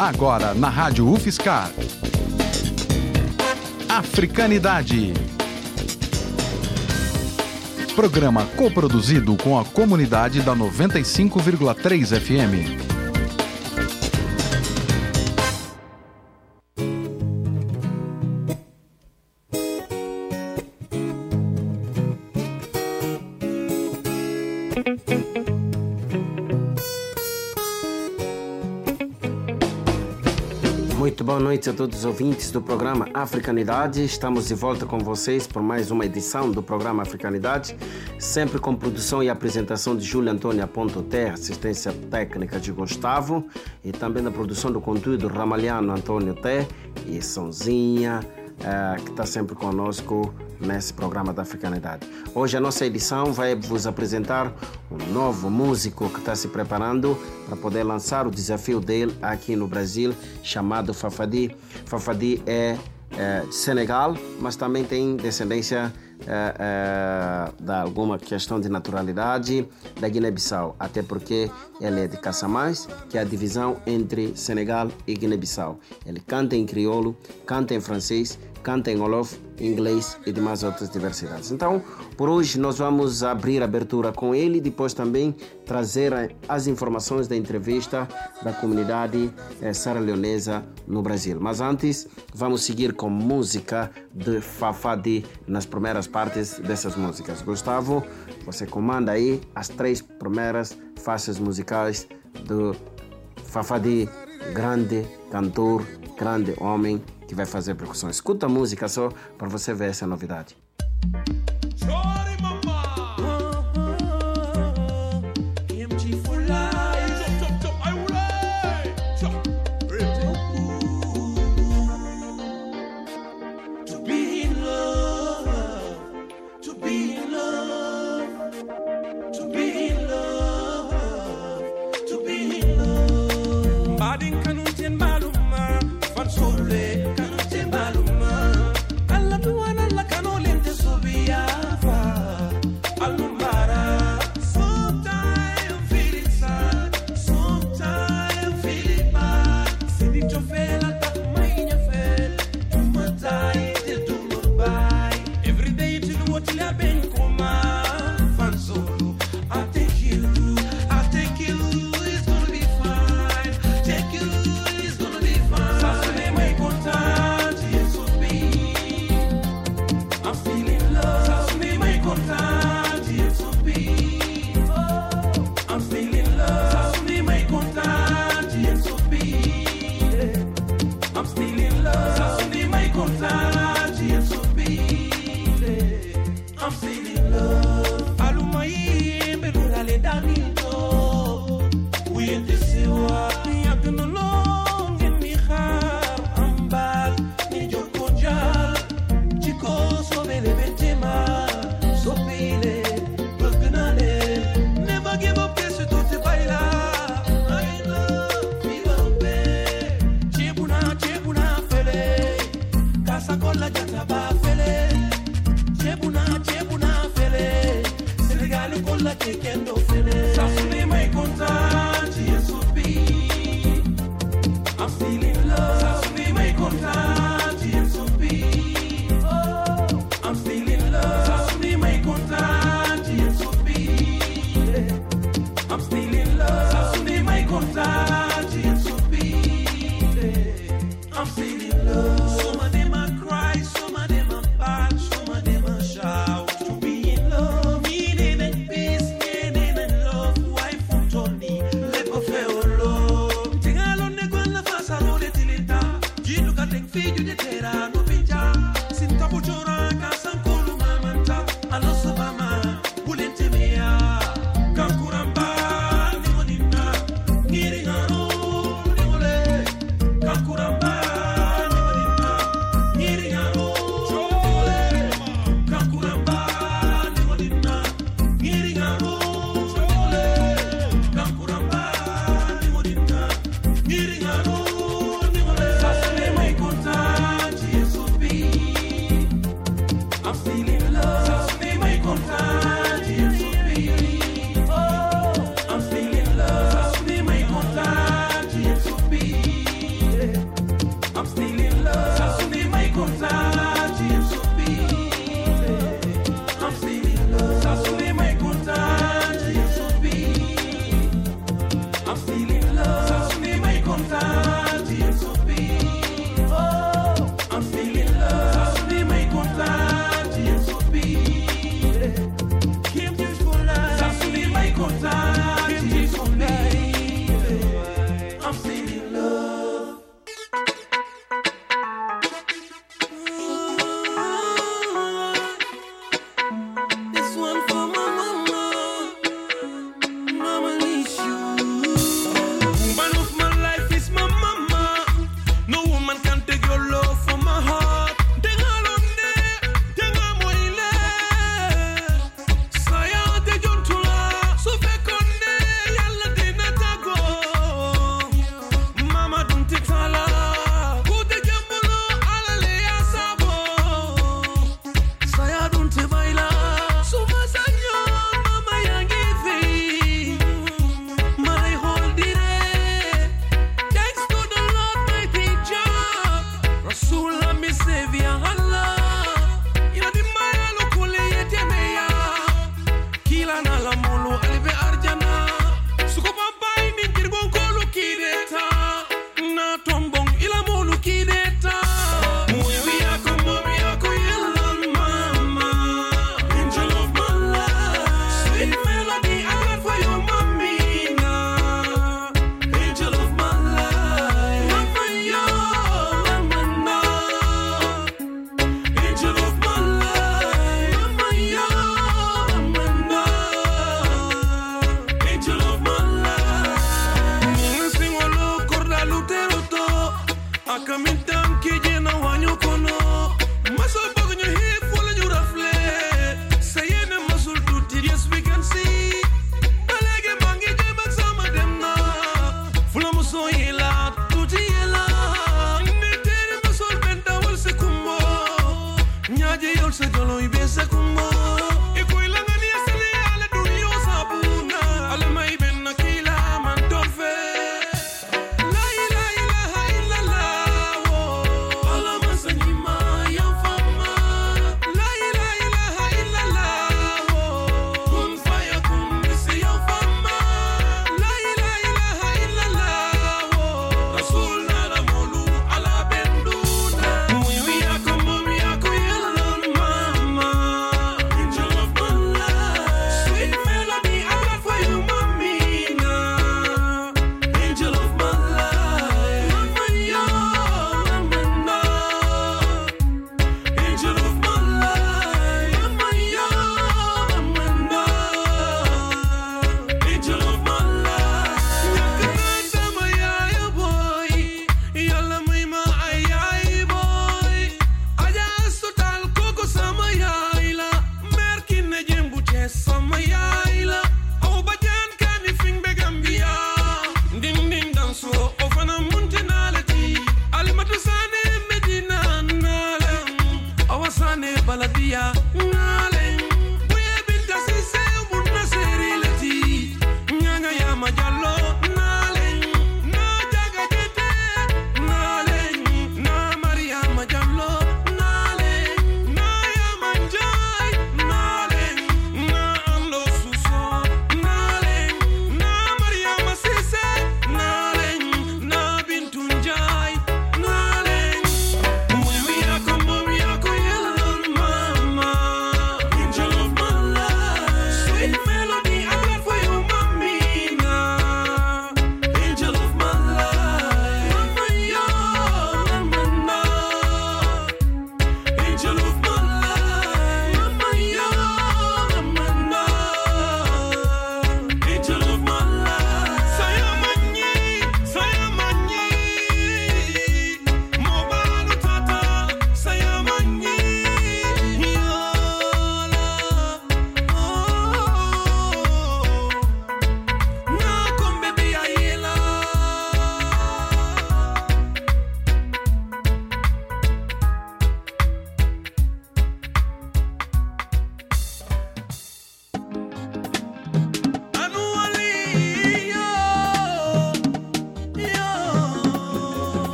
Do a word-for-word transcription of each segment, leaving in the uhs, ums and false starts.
Agora na Rádio UFSCar. Africanidade. Programa coproduzido com a comunidade da noventa e cinco vírgula três F M. Muito boa noite a todos os ouvintes do programa Africanidade. Estamos de volta com vocês por mais uma edição do programa Africanidade, sempre com produção e apresentação de Júlio Antônio Ponto Terra, assistência técnica de Gustavo, e também na produção do conteúdo Ramalhano Antônio Té e Sonzinha, uh, que está sempre conosco nesse programa da Africanidade. Hoje a nossa edição vai vos apresentar um novo músico que está se preparando para poder lançar o desafio dele aqui no Brasil, chamado Fafadi. Fafadi é, é de Senegal, mas também tem descendência é, é, de alguma questão de naturalidade da Guiné-Bissau, até porque ele é de Casamance, que é a divisão entre Senegal e Guiné-Bissau. Ele canta em crioulo, canta em francês, canta em wolof, inglês e demais outras diversidades. Então, por hoje nós vamos abrir a abertura com ele e depois também trazer as informações da entrevista da comunidade eh, sierra-leonesa no Brasil. Mas antes, vamos seguir com música de Fafadi nas primeiras partes dessas músicas. Gustavo, você comanda aí as três primeiras faixas musicais do Fafadi, grande cantor, grande homem que vai fazer percussão. Escuta a música só para você ver essa novidade. Alla tu ana la canolente subia.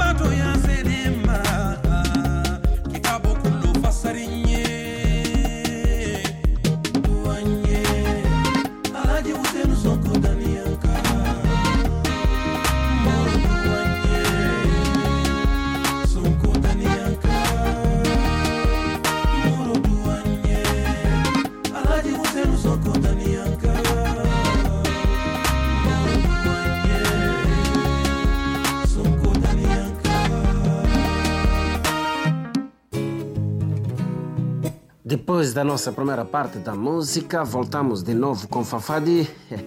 Depois da nossa primeira parte da música, voltamos de novo com Fafadi.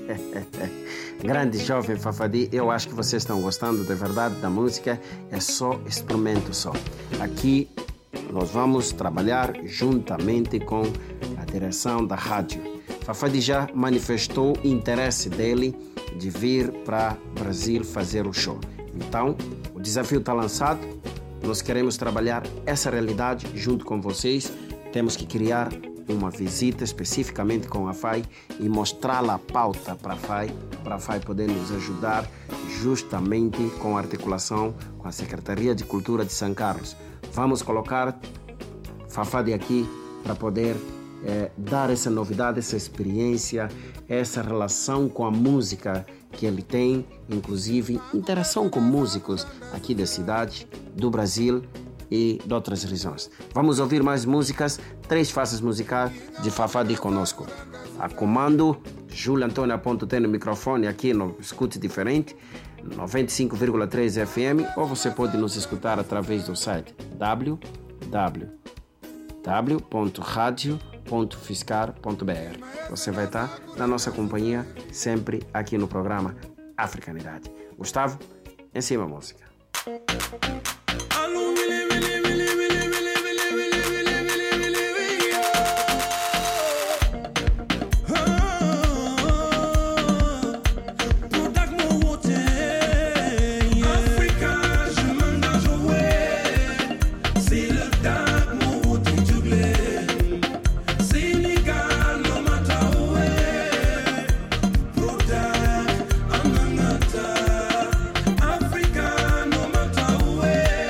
Grande jovem Fafadi, eu acho que vocês estão gostando de verdade da música. É só experimento só. Aqui nós vamos trabalhar juntamente com a direção da rádio. Fafadi já manifestou interesse dele de vir para o Brasil fazer o show. Então, o desafio está lançado. Nós queremos trabalhar essa realidade junto com vocês. Temos que criar uma visita especificamente com a F A I e mostrá-la a pauta para a F A I, para a F A I poder nos ajudar justamente com a articulação com a Secretaria de Cultura de São Carlos. Vamos colocar Fafadi aqui para poder eh, dar essa novidade, essa experiência, essa relação com a música que ele tem, inclusive interação com músicos aqui da cidade, do Brasil e de outras regiões. Vamos ouvir mais músicas, três faces musicais de Fafadi conosco. A comando, Júlio Antônio Aponto tem no microfone aqui no Escute Diferente, noventa e cinco vírgula três F M, ou você pode nos escutar através do site w w w ponto radio ponto fiscar ponto b r. Você vai estar na nossa companhia sempre aqui no programa Africanidade. Gustavo, em cima a música. Africa, no matter where.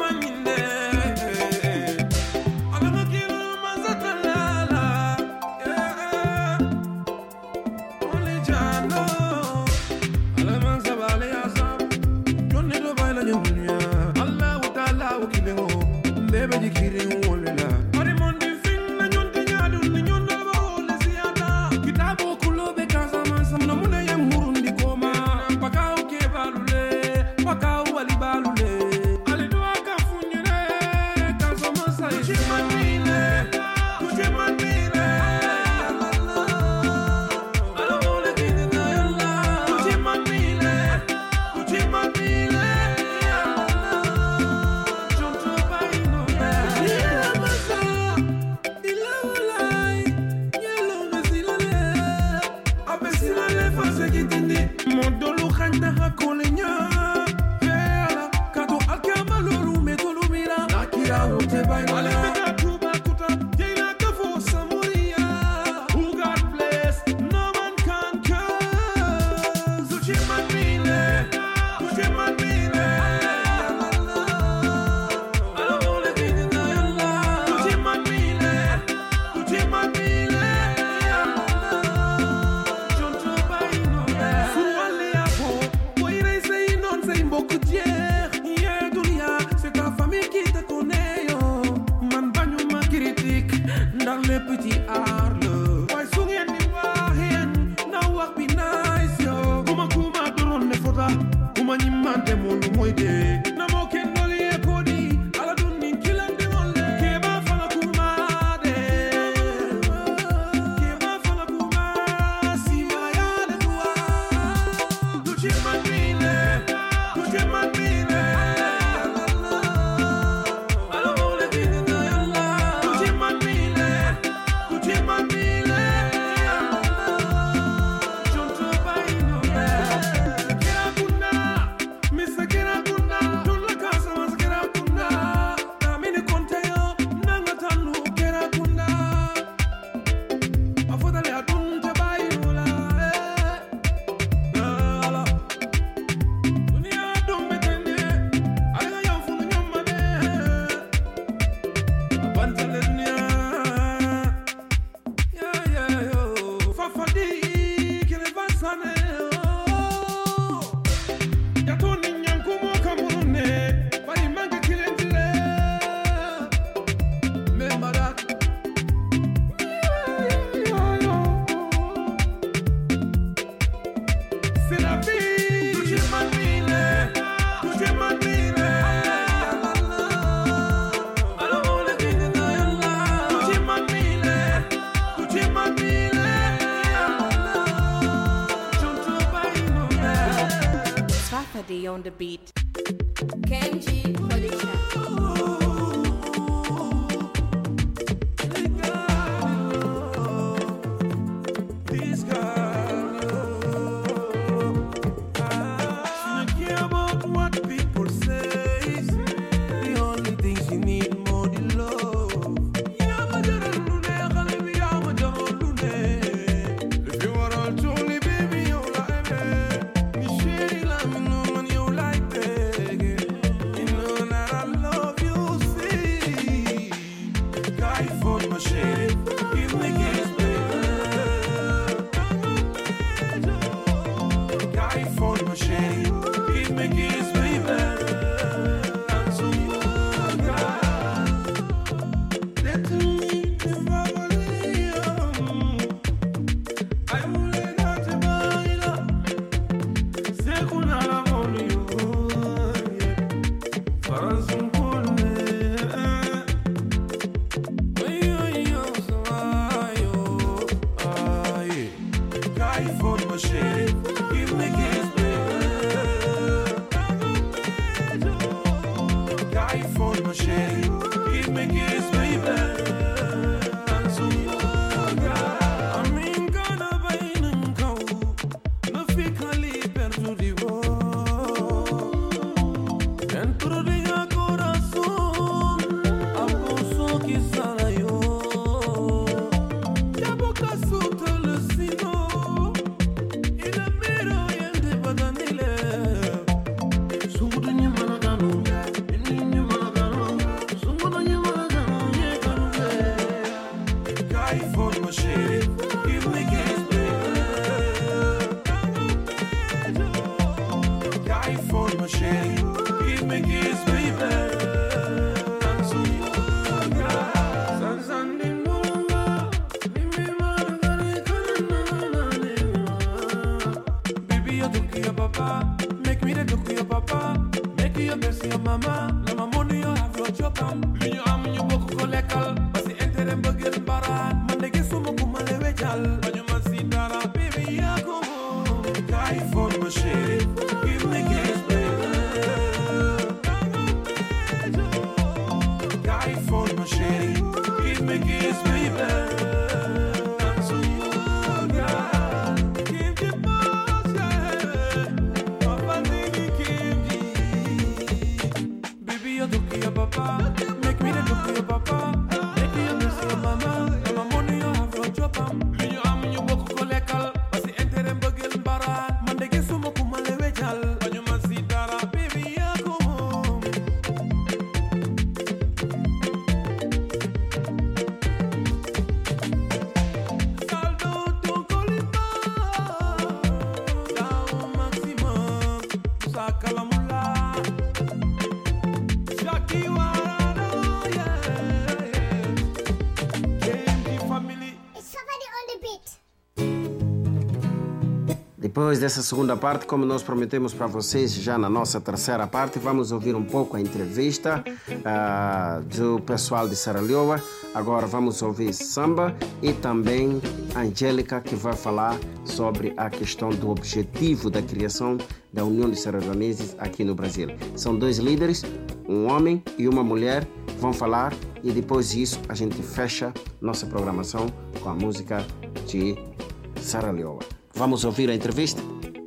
On the beat. Kenji This girl, she don't care about what people say. The only thing she need more than love. If you are all truly baby, you like me. Me shady like me no man, you like me. njabootam lu ñu am ñu bokk ko lekkal ba si intérêt mbëggeel mbaraat man de gisuma ku ma lewe jàll ba ñu ma si dara baby yaa ko moom kaay foon ma chéri give me kiss baby kaay foon ma chéri give me kiss baby Papa, make me the look of your papa. Make me miss your mama. And my money you have from Japan. Lu ñu am ñu bokk ko lekkal ba si intérêt mbëggeel mbaraat man de gisuma ku ma lewe jàll ba ñu ma si dara baby yaa ko moom. Saldo ton colima dao maximum sa kalamula Jackie Warano, yeah, yeah. K M G family. It's somebody on the beat. Depois dessa segunda parte, como nós prometemos para vocês, já na nossa terceira parte, vamos ouvir um pouco a entrevista uh, do pessoal de Serra Leoa. Agora vamos ouvir samba e também a Angélica, que vai falar sobre a questão do objetivo da criação da União dos Serraneses aqui no Brasil. São dois líderes, um homem e uma mulher, vão falar e depois disso a gente fecha nossa programação com a música de Serra Leoa. Vamos ouvir a entrevista?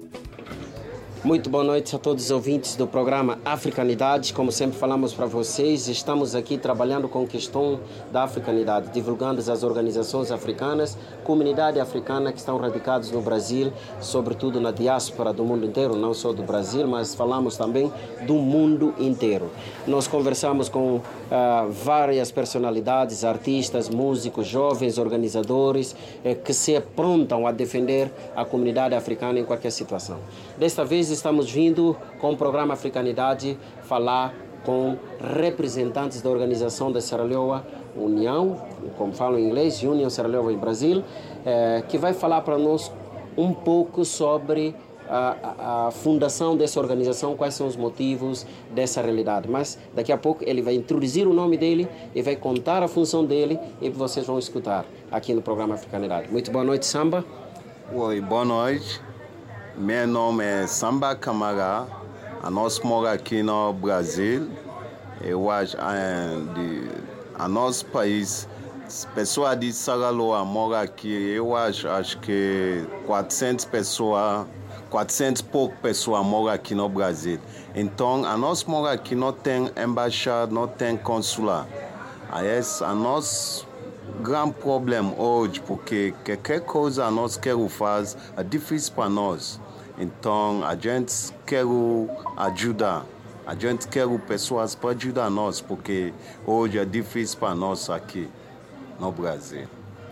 Muito boa noite a todos os ouvintes do programa Africanidade. Como sempre falamos para vocês, estamos aqui trabalhando com a questão da africanidade, divulgando as organizações africanas, comunidade africana que estão radicados no Brasil, sobretudo na diáspora do mundo inteiro, não só do Brasil, mas falamos também do mundo inteiro. Nós conversamos com uh, várias personalidades, artistas, músicos, jovens, organizadores, eh, que se aprontam a defender a comunidade africana em qualquer situação. Desta vez, estamos vindo com o programa Africanidade falar com representantes da organização da Serra Leoa, União, como falam em inglês, União Serra Leoa em Brasil, eh, que vai falar para nós um pouco sobre a, a, a fundação dessa organização, quais são os motivos dessa realidade. Mas daqui a pouco ele vai introduzir o nome dele e vai contar a função dele e vocês vão escutar aqui no programa Africanidade. Muito boa noite, Samba. Oi, boa noite. Meu nome é Samba Camara, nós moramos aqui no Brasil. Eu acho que a nosso país, pessoas de Serra Leoa moram aqui, eu acho, acho que quatrocentas pessoas, quatrocentas e poucas pessoas moram aqui no Brasil. Então, a nós moramos aqui não tem embaixada, não tem consulado. Esse é o nosso grande problema hoje, porque qualquer coisa nós queremos fazer é difícil para nós. Então, a gente quer ajudar. A gente quer pessoas para ajudar nós, porque hoje é difícil para nós aqui no Brasil.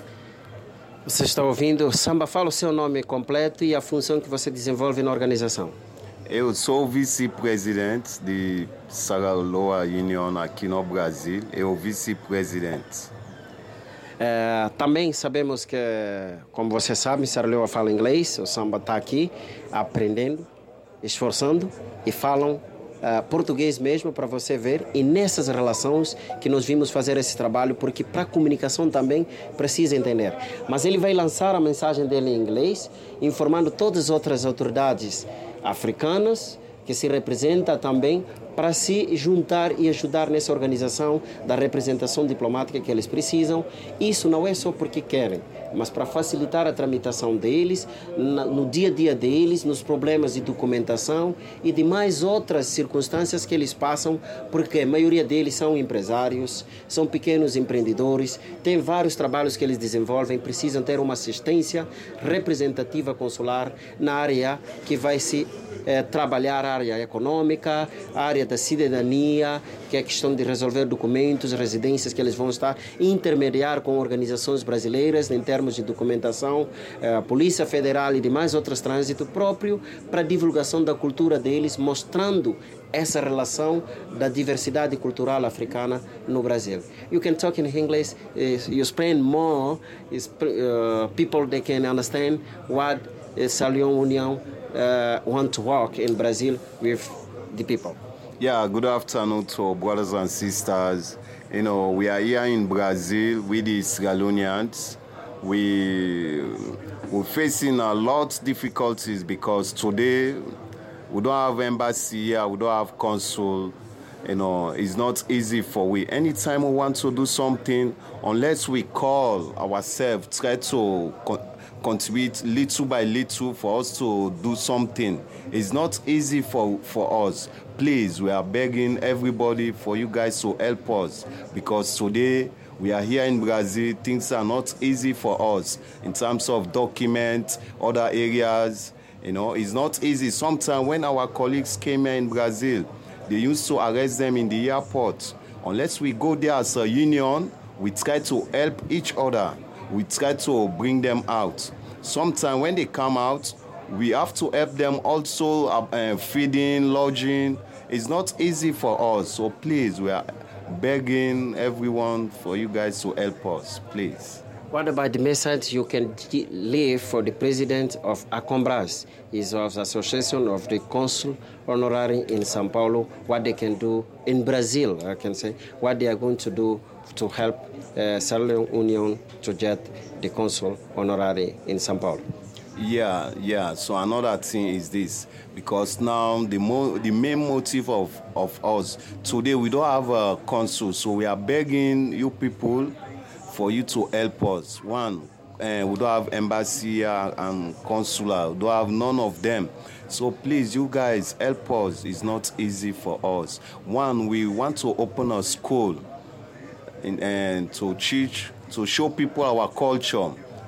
Você está ouvindo? Samba, fala o seu nome completo e a função que você desenvolve na organização. Eu sou vice-presidente de Serra Leoa União aqui no Brasil. Eu vice-presidente. É, também sabemos que, como você sabe, Serra Leoa fala inglês, o Samba está aqui aprendendo, esforçando e falam uh, português mesmo para você ver. E nessas relações que nós vimos fazer esse trabalho, porque para a comunicação também precisa entender. Mas ele vai lançar a mensagem dele em inglês, informando todas as outras autoridades africanas que se representam também para se juntar e ajudar nessa organização da representação diplomática que eles precisam. Isso não é só porque querem, mas para facilitar a tramitação deles, no dia a dia deles, nos problemas de documentação e de mais outras circunstâncias que eles passam, porque a maioria deles são empresários, são pequenos empreendedores, têm vários trabalhos que eles desenvolvem, precisam ter uma assistência representativa consular na área que vai se eh, trabalhar, a área econômica, a área da cidadania, que é a questão de resolver documentos, residências que eles vão estar, intermediar com organizações brasileiras em termos de documentação, a Polícia Federal e demais outros trânsito próprio para a divulgação da cultura deles, mostrando essa relação da diversidade cultural africana no Brasil. You can talk in English, you explain more, is, uh, people they can understand what Serra Leoa União uh, want to work in Brazil with the people. Yeah, good afternoon to our brothers and sisters. You know, we are here in Brazil with the Sierra Leoneans. We, we're facing a lot of difficulties because today we don't have embassy here, we don't have consul. You know, it's not easy for we. Anytime we want to do something, unless we call ourselves, try to con- contribute little by little for us to do something. It's not easy for, for us. Please, we are begging everybody for you guys to help us because today we are here in Brazil. Things are not easy for us in terms of documents, other areas. You know, it's not easy. Sometimes when our colleagues came here in Brazil, they used to arrest them in the airport. Unless we go there as a union, we try to help each other. We try to bring them out. Sometimes when they come out, we have to help them also uh, feeding, lodging. It's not easy for us. So please, we are begging everyone for you guys to help us, please. What about the message you can leave for the president of ACOMBRAS, is of the Association of the Consul Honorary in São Paulo, what they can do in Brazil, I can say, what they are going to do to help uh, Sierra Leone Union to get the Consul Honorary in São Paulo? Yeah, yeah. So another thing is this, because now the mo- the main motive of, of us, today we don't have a consul, so we are begging you people for you to help us. One, uh, we don't have embassy and consular, we don't have none of them. So please, you guys, help us. It's not easy for us. One, we want to open a school in, and to teach, to show people our culture,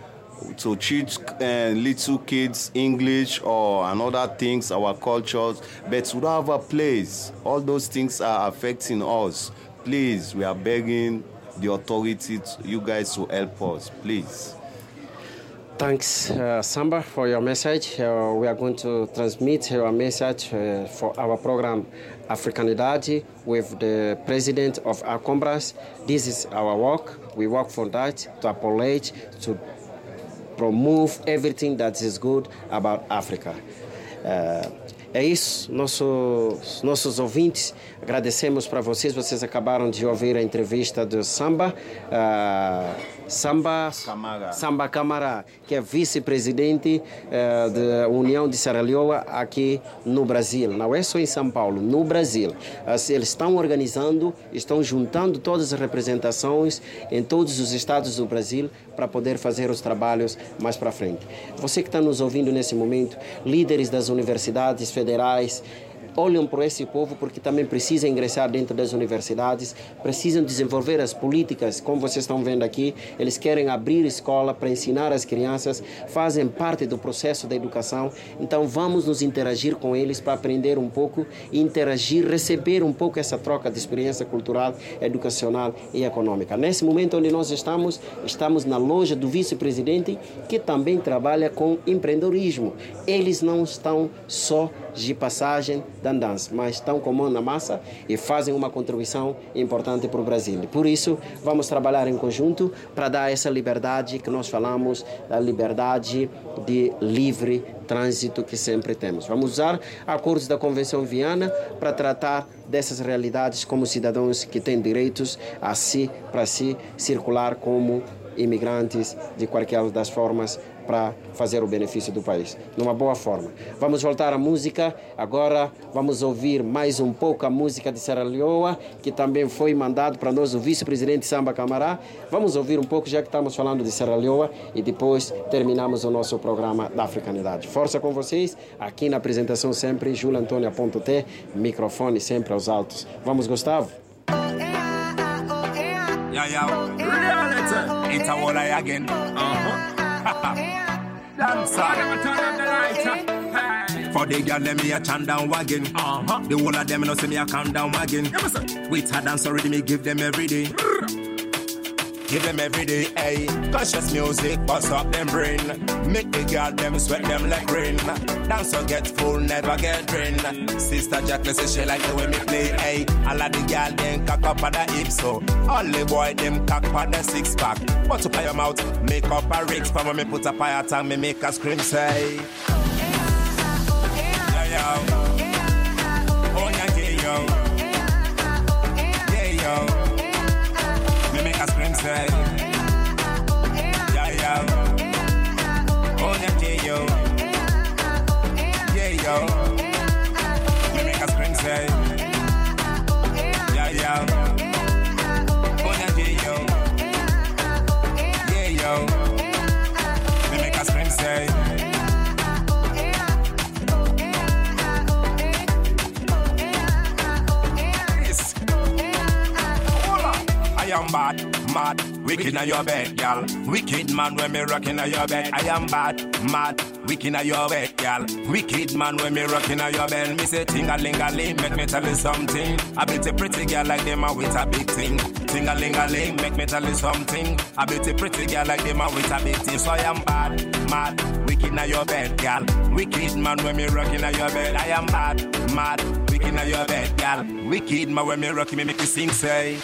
to teach uh, little kids English or another things, our cultures, but we don't have a place. All those things are affecting us. Please, we are begging the authorities, you guys, to help us, please. Thanks, uh, Samba, for your message. Uh, we are going to transmit your message uh, for our program Africanidade with the president of ACOMBRAS. This is our work. We work for that, to apologize, to promote everything that is good about Africa. Uh, É isso, nosso, nossos ouvintes, agradecemos para vocês. Vocês acabaram de ouvir a entrevista do Samba, uh, Samba Camara. Samba Camara, que é vice-presidente uh, da União de Sierra Leoa aqui no Brasil. Não é só em São Paulo, no Brasil. Uh, eles estão organizando, estão juntando todas as representações em todos os estados do Brasil para poder fazer os trabalhos mais para frente. Você que está nos ouvindo nesse momento, líderes das universidades federais, olham para esse povo porque também precisa ingressar dentro das universidades, precisam desenvolver as políticas, como vocês estão vendo aqui, eles querem abrir escola para ensinar as crianças, fazem parte do processo da educação, então vamos nos interagir com eles para aprender um pouco, interagir, receber um pouco essa troca de experiência cultural, educacional e econômica. Nesse momento onde nós estamos, estamos na loja do vice-presidente, que também trabalha com empreendedorismo. Eles não estão só de passagem da dança, mas estão com a mão na massa e fazem uma contribuição importante para o Brasil. Por isso, vamos trabalhar em conjunto para dar essa liberdade que nós falamos, a liberdade de livre trânsito que sempre temos. Vamos usar acordos da Convenção Viana para tratar dessas realidades como cidadãos que têm direitos a si, para si, circular como imigrantes de qualquer das formas para fazer o benefício do país, numa boa forma. Vamos voltar à música, agora vamos ouvir mais um pouco a música de Sierra Leoa, que também foi mandado para nós o vice-presidente Samba Camara. Vamos ouvir um pouco, já que estamos falando de Sierra Leoa, e depois terminamos o nosso programa da Africanidade. Força com vocês, aqui na apresentação sempre, Júlio Antônio ponto T, microfone sempre aos altos. Vamos, Gustavo? Yeah, yeah. Reality. It's a whole lie again. Uh-huh. Dance hey. For the girl, let me a chant down wagging. Uh-huh. The whole of them no see me a calm down wagging. Yeah, with her dance already, me give them every day. Give them every day, ayy. Conscious music, bust up them brain. Make the girl them sweat them like rain. Dance or get full, never get drained. Sister Jacqueline say she like the way me play, ayy. All of the girl them cock up at the hips, so all the boy them cock up the six pack. But to pay your mouth, make up a rigs. For when me put a fire tongue, me make a scream say. Yeah, yeah. Oh, yeah, yeah, yo. am bad, mad, wicked in your bed, gal. Wicked man when me rocking in your bed. I am bad, mad, wicked in your bed, gal. Wicked man when me rocking in your bed. Me say ting-a-ling-a-ling, make me tell you something. I bet a pretty girl like them a with a big thing. Ting-a-ling-a-ling, make me tell you something. I bet a pretty girl like them a with a big thing. So I am bad, mad, wicked in your bed, gal. Wicked man when me rocking in your bed. I am bad, mad, wicked in your bed, gal. Wicked man when me rocking me make you sing, say.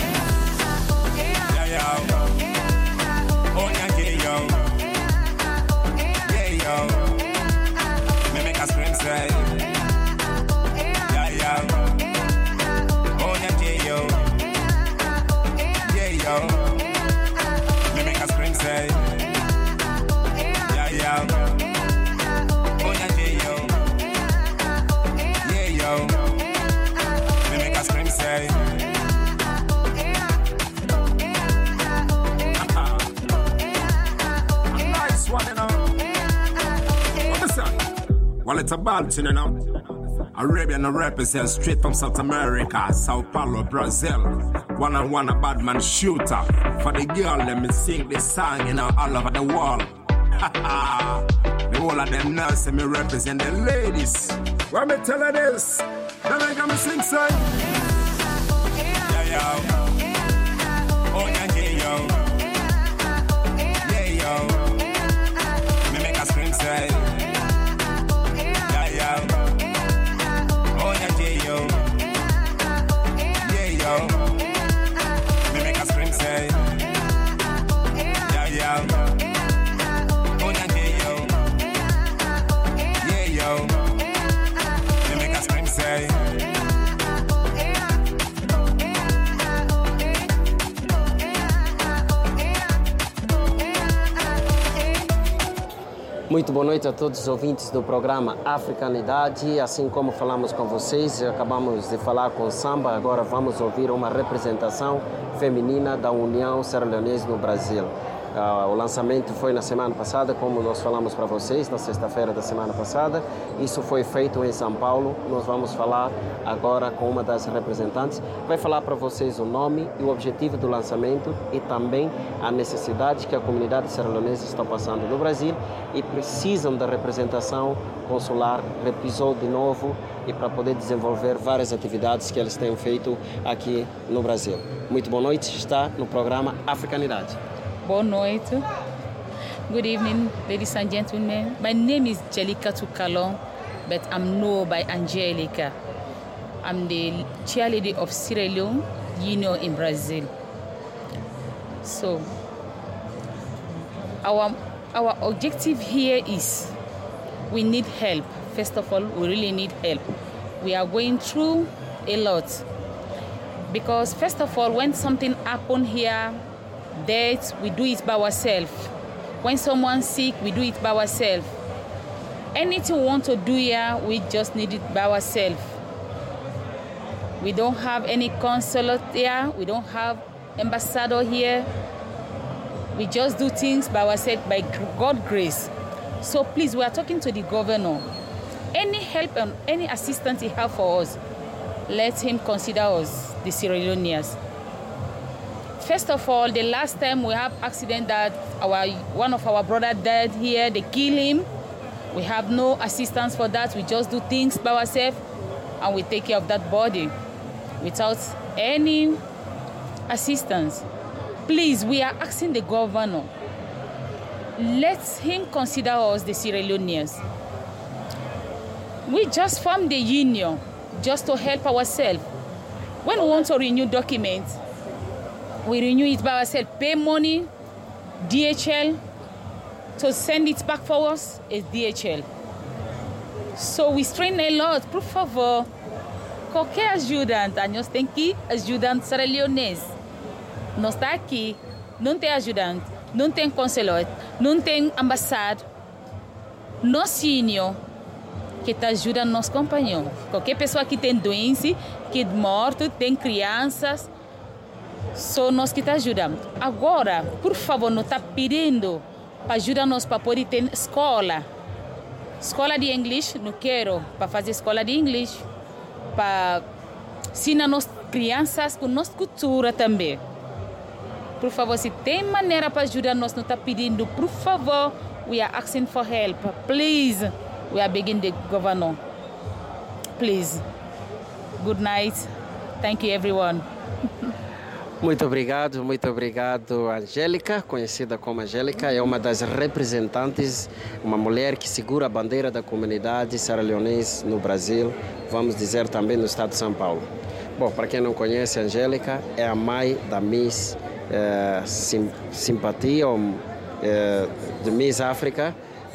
Yeah, yeah. Oh, yeah, yeah, yo. Yeah, yo. Me make a scream, say. Yeah, yeah. Oh, yeah, yeah, yo. Yeah, yo. Me make a scream, say. Yeah, yeah. Oh, yeah, yeah, yo. Yeah, yo. Me make a scream, say. Well, it's a bad thing, you know. Arabian represent straight from South America, Sao Paulo, Brazil. One on one, a bad man shooter. For the girl, let me sing this song, you know, all over the world. The whole of them now say me represent the ladies. When me tell her this, then I got me sing, say. Yeah, yeah. Oh, yeah, yeah, yo. Yeah, yo. Me make a scream, say. Muito boa noite a todos os ouvintes do programa Africanidade. Assim como falamos com vocês, acabamos de falar com Samba, agora vamos ouvir uma representação feminina da União Serra-Leonense no Brasil. Uh, o lançamento foi na semana passada, como nós falamos para vocês, na sexta-feira da semana passada. Isso foi feito em São Paulo. Nós vamos falar agora com uma das representantes. Vai falar para vocês o nome e o objetivo do lançamento e também a necessidade que a comunidade serra-leonense está passando no Brasil e precisam da representação consular, repisou de novo e para poder desenvolver várias atividades que eles têm feito aqui no Brasil. Muito boa noite, está no programa Africanidade. Boa noite. Good evening, ladies and gentlemen. My name is Jelika Tukalon, but I'm known by Angelica. I'm the chairlady of Sierra Leone Union in Brazil. So, our our objective here is we need help. First of all, we really need help. We are going through a lot. Because first of all, when something happens here, death, we do it by ourselves. When someone's sick, we do it by ourselves. Anything we want to do here, we just need it by ourselves. We don't have any consulate here. We don't have ambassador here. We just do things by ourselves, by God's grace. So please, we are talking to the governor. Any help and any assistance he have for us, let him consider us, the Sierra Leoneans. First of all, the last time we have accident that our one of our brother died here, they kill him. We have no assistance for that. We just do things by ourselves and we take care of that body without any assistance. Please, we are asking the governor, let him consider us the Sierra Leoneans. We just formed the union just to help ourselves. When we want to renew documents, we renew it by ourselves, pay money, D H L, to send it back for us is D H L. So we strain a lot. Por favor, qualquer ajudante, a nós tem que ajudante serra-leonense. Nós está aqui, não tem ajudante, não tem consulado, não tem ambassade. Nós senior que está ajudando nossos companheiros. Qualquer pessoa que tem doença, que é morto, tem crianças, só nós que está ajudando. Agora, por favor, não está pedindo para ajudar nós para poder ter escola. Escola de inglês, não quero. Para fazer escola de inglês. Para ensinar nossas crianças com nossa cultura também. Por favor, se tem maneira para ajudar, nós não está pedindo, por favor, we are asking for help. Please, we are begging the governor. Please. Good night. Thank you, everyone. Muito obrigado, muito obrigado, Angélica, conhecida como Angélica, é uma das representantes, uma mulher que segura a bandeira da comunidade sierra-leonense no Brasil, vamos dizer também no estado de São Paulo. Bom, para quem não conhece, a Angélica é a mãe da Miss eh, Sim, Simpatia, ou, eh, de Miss África,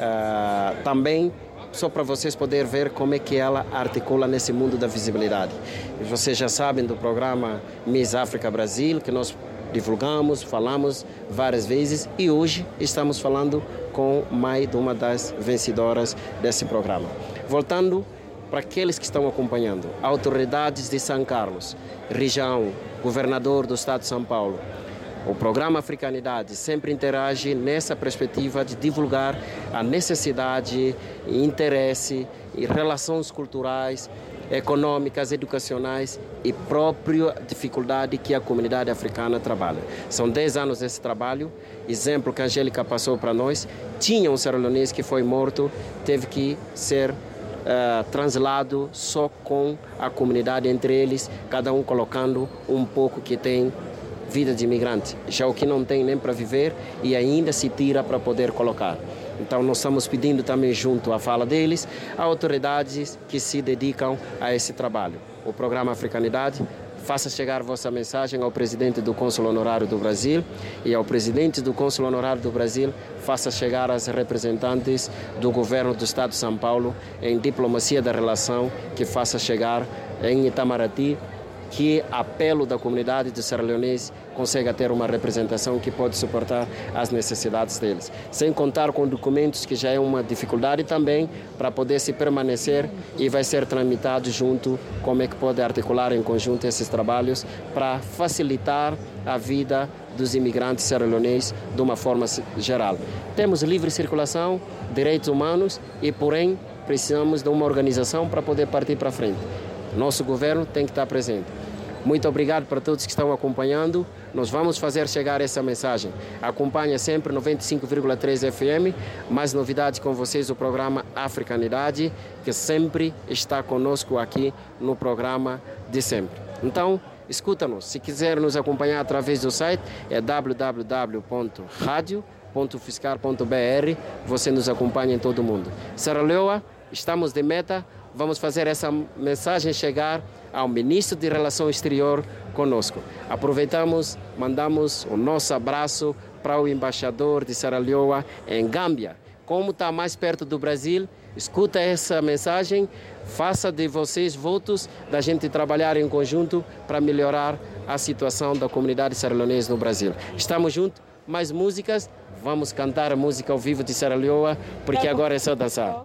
eh, também só para vocês poderem ver como é que ela articula nesse mundo da visibilidade. Vocês já sabem do programa Miss África Brasil, que nós divulgamos, falamos várias vezes, e hoje estamos falando com mais de uma das vencedoras desse programa. Voltando para aqueles que estão acompanhando, autoridades de São Carlos, região, governador do estado de São Paulo, o programa Africanidade sempre interage nessa perspectiva de divulgar a necessidade, interesse e relações culturais, econômicas, educacionais e própria dificuldade que a comunidade africana trabalha. São dez anos esse trabalho. Exemplo que a Angélica passou para nós, tinha um sierra-leonense que foi morto, teve que ser Uh, translado só com a comunidade entre eles, cada um colocando um pouco que tem vida de imigrante, já o que não tem nem para viver e ainda se tira para poder colocar. Então nós estamos pedindo também, junto à fala deles, a autoridades que se dedicam a esse trabalho. O programa Africanidade, faça chegar vossa mensagem ao presidente do Cônsul Honorário do Brasil e ao presidente do Cônsul Honorário do Brasil, faça chegar às representantes do governo do estado de São Paulo em diplomacia da relação, que faça chegar em Itamaraty, que apelo da comunidade de sierra-leonense consiga ter uma representação que pode suportar as necessidades deles. Sem contar com documentos, que já é uma dificuldade também para poder se permanecer, e vai ser tramitado junto como é que pode articular em conjunto esses trabalhos para facilitar a vida dos imigrantes sierra-leonenses de uma forma geral. Temos livre circulação, direitos humanos e, porém, precisamos de uma organização para poder partir para frente. Nosso governo tem que estar presente. Muito obrigado para todos que estão acompanhando. Nós vamos fazer chegar essa mensagem. Acompanha sempre noventa e cinco vírgula três F M. Mais novidades com vocês, o programa Africanidade, que sempre está conosco aqui no programa de sempre. Então, escuta-nos. Se quiser nos acompanhar através do site, é w w w ponto radio ponto fiscar ponto b r. Você nos acompanha em todo o mundo. Serra Leoa, estamos de meta. Vamos fazer essa mensagem chegar ao ministro de Relações Exterior conosco. Aproveitamos, mandamos o nosso abraço para o embaixador de Serra Leoa em Gâmbia. Como está mais perto do Brasil, escuta essa mensagem, faça de vocês votos da gente trabalhar em conjunto para melhorar a situação da comunidade serra-leonense no Brasil. Estamos juntos, mais músicas, vamos cantar a música ao vivo de Serra Leoa, porque agora é só dançar.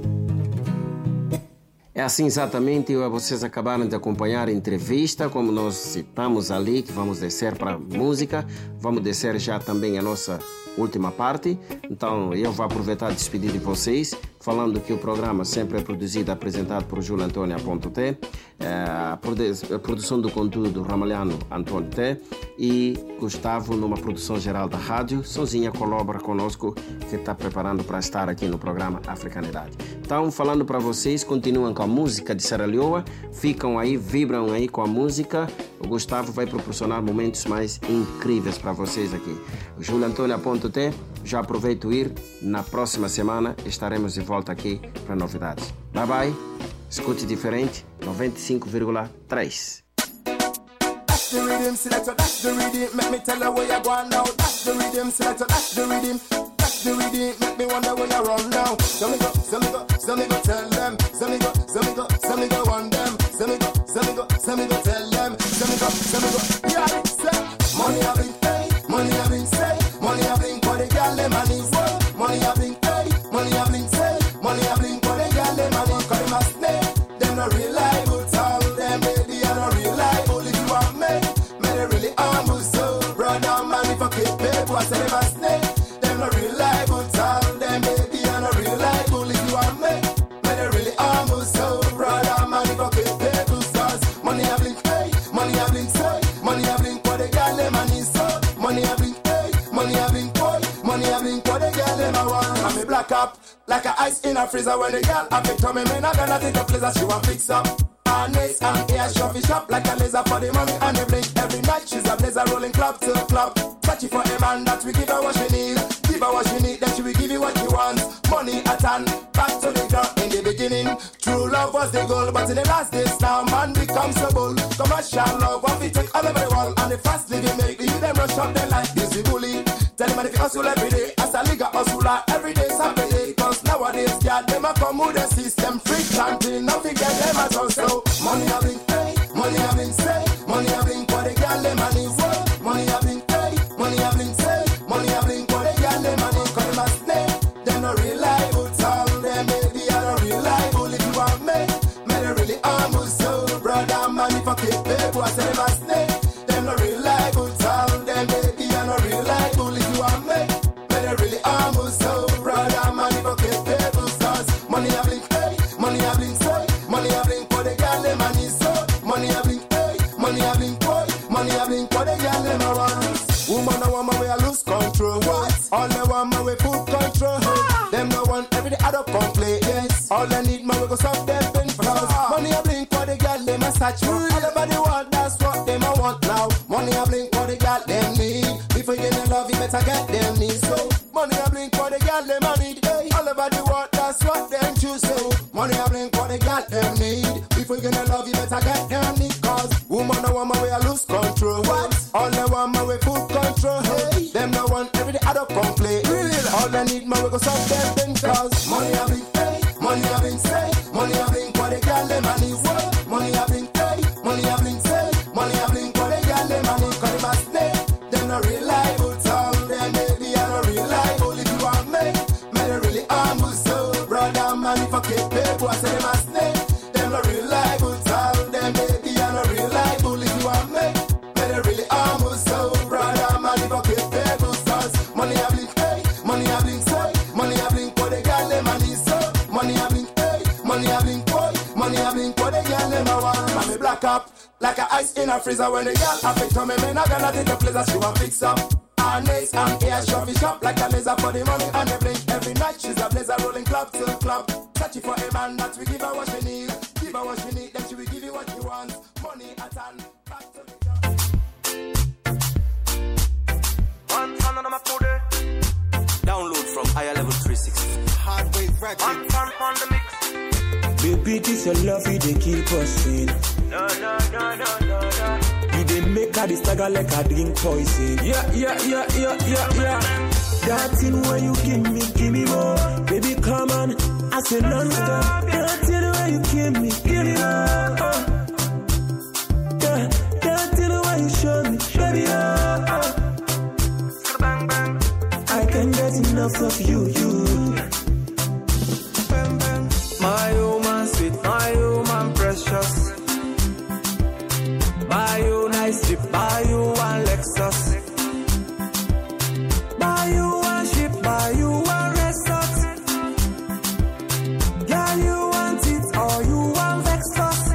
É assim exatamente, vocês acabaram de acompanhar a entrevista, como nós citamos ali, que vamos descer para a música, vamos descer já também a nossa última parte. Então eu vou aproveitar e despedir de vocês, falando que o programa sempre é produzido e apresentado por Júlio Antônio Ponto T, é, a produção do conteúdo Ramalhano Antônio T e Gustavo numa produção geral da rádio. Sozinha colabora conosco, que está preparando para estar aqui no programa Africanidade. Então, falando para vocês, continuam com a música de Serra Leoa, ficam aí, vibram aí com a música. O Gustavo vai proporcionar momentos mais incríveis para vocês aqui. O Júlio Antônio Ponto T, já aproveito ir, na próxima semana estaremos de volta aqui para novidades. Bye bye, escute diferente, noventa e cinco vírgula três. That's the rhythm, selector, that's the rhythm. Make me tell her where you're going now. That's the rhythm, selector, that's the rhythm. That's the rhythm, make me wonder where you run now. So me go, so me go, so me go tell them. So me go, so me go, so me go on them. So me go, so me go, so me go tell them. So me go, so me go, yeah, say. Money I bring, hey, money I bring, say. Money I bring for the girl, them and his way. Money I bring, hey, money I bring, say. Money I bring for the girl, them and his, cause them a snake. Them not reliable, tell them, baby, I not reliable. If you want me, me they really humble, so. Brother, man, if I keep paper, I say them a snake. Them not reliable, tell them, baby, I not reliable. If you want me, me they really humble, so. Brother, man, if I keep paper, cause money I bring, hey, money I bring, say. Money I bring for the girl, them and his, so. Money I number one. And me black up like a ice in a freezer. When the girl have it to me, me not gonna take a pleasure. She want fix up. Harness and ear shuffle shop like a laser for the money and the blink. Every night she's a blazer rolling club to club. Searching for a man that we give her what she need. Give her what she need, then she will give you what you want. Money at hand, back to the girl. In the beginning, true love was the goal, but in the last days now, man becomes so bold. Commercial love, what we take all over the world, and the fast living make the youth them rush up their life. Busy bully, tell them if you hustle every day, as a liga hustler, every day Saturday. Cause nowadays, yeah, them a come with the system, free chanting, nothing get them as also. Money a blink, hey, money a blink, say, money a blink for the girl, them a need say, money a blink, hey, money a blink, say, money a blink for the girl, them a need, cause them a snake, them no reliable, tell them baby I don't reliable, if you want me, me they really humble, so brother man, if I keep paper, I say them a snake, them no reliable, tell them baby I don't reliable, if you want me, me they really humble, so brother man, if I keep paper, cause money a blink, hey, money a blink, say, money a blink for the girl, them a need, so money a blink, hey, money a blink, boy, money a blink for the girl, them a want. Woman a want my way I lose control. What? All they want my way full control. Ah. Them no want every day I don't complain. Yes. All they need my way go solve them pain. Ah. Money a blink for the girl, them a search for. Mm. Everybody want, that's what them a want now. Money a blink for the girl, them need. Before you get the love, you better get them needs. So money a blink for the girl, them a need. Hey. Everybody want, that's what them choose. So money a blink for the girl, them need. Before you get the love, you better get them needs. Cause woman no want my way I lose control. What? All they want my way full control. Hey. Them no want every day I don't complain. Really? All they need my way go solve them things. Cause money a blink, hey, money a blink, say, money a blink for the girl, them a need. What? Money a blink, hey, money a blink, say, money a blink for the girl, them a need. Cause them a snake, them no reliable. Tell them baby I don't reliable. If you want me, me they really humble. So brother man, if I keep paper, I say them a snake, them no reliable. Tell them baby I don't reliable. If you want me, me they really humble. So brother man, if I keep paper, cause money a blink, hey, money a blink, say, money a blink for the girl, them a need. So money a blink, hey, money a blink, boy, money a blink for the girl, them a want. And me black up like a ice in a freezer. When the girl have it to me, me not gonna take a pleasure. She want fix up. Harness and ear shuffle shop like a laser for the money and the blink. Every night she's a blazer rolling club to club. Searching for a man that we give her what she need. Give her what she need, then she will give you what you want. Money at hand, back to the girl. One ton on my food. Download from higher level three sixty. Hardwave record. One ton on the mix. Baby, this your love, you they kill person. No, no, no, no, no, no. You they make her the stagger like a drink poison. Yeah, yeah, yeah, yeah, yeah, yeah. That thing where you give me, give me more. Baby, come on, I say non-stop. That thing where you give me, give me more. Oh. Yeah, that thing where you show me, baby, oh. Oh. Bang, bang. I can't get enough of you, you. Bang, bang. My woman sweet, my woman precious. Buy you nice trip, buy you one Lexus. Buy you one ship, buy you one resort. Yeah, you want it or you want vex us.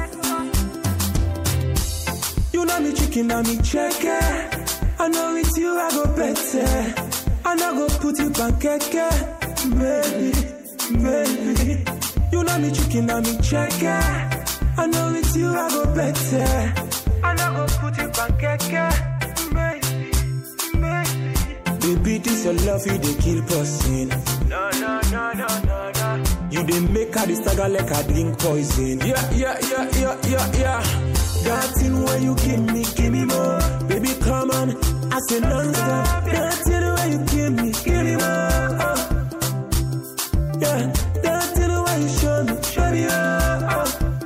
You know me chicken and me check it. I know with you I go better. I know go put you on keke. Baby, baby. You know me chicken and me check it. I know with you I go better. I know go put you on keke. Baby, baby. Baby, this your love, you they kill person. No, no, no, no, no, no. You they make her the stagger like a drink poison. Yeah, yeah, yeah, yeah, yeah, yeah. That thing where you give me, give me more. Baby, come on, I say non-stop. That thing where you give me, give me more. Oh. Yeah, that thing where you show me, show me oh.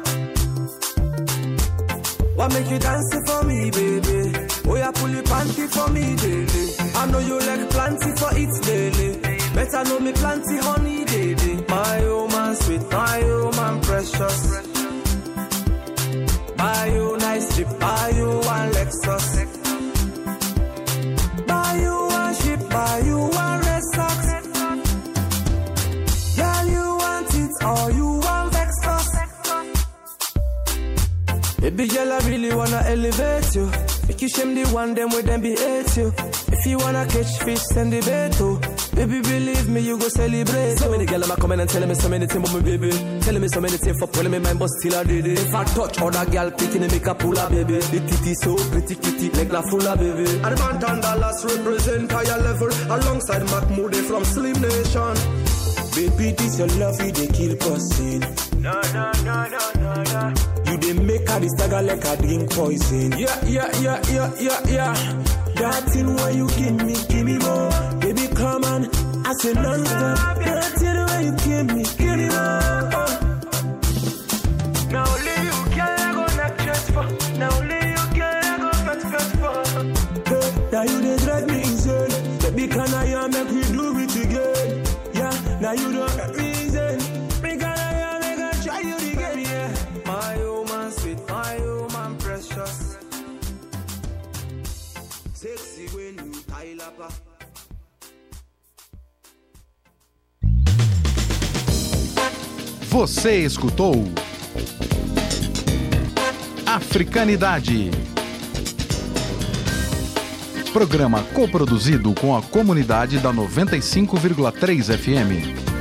Oh. What make you dance for me, baby? Oh, yeah, pull your panty for me, daily. I know you like plenty for it, daily. Better know me plenty, honey, daily. My woman sweet, my woman precious. Buy you nice trip, buy you one Lexus. Buy you one ship, buy you one resort. Yeah, you want it or you want vex us. Baby girl, I really wanna elevate you. Make you shame the one them with them be hate you. If you wanna catch fish, send the bait too. Baby, believe me, you go celebrate. So many girls are coming and telling me so many things about me, baby. Telling me so many things for pulling me mind, but still I did it. If I touch other girl, pretty, they make a pull up, baby. The titty so pretty, kitty, like la full of baby. And Bantan Dallas represent higher level alongside Mahmoud from Slim Nation. Baby, this your love, you they kill person. No, no, no, no, no, no. You they make her the stagger like a drink poison. Yeah, yeah, yeah, yeah, yeah, yeah. That thing where you give me, give me more. Baby, come on, I say non-stop. That thing where you give me, give me more. Oh. Now only you can I go knock chest for. Now only you can I go fetch fetch for. Hey, now you they drive me insane. Baby, can I hear make we do it again? Yeah, now you don't get me insane. Me can I hear make I try you again, yeah. My woman sweet, my woman precious. Sexy when you tie up. Você escutou Africanidade. Programa coproduzido com a comunidade da noventa e cinco vírgula três F M.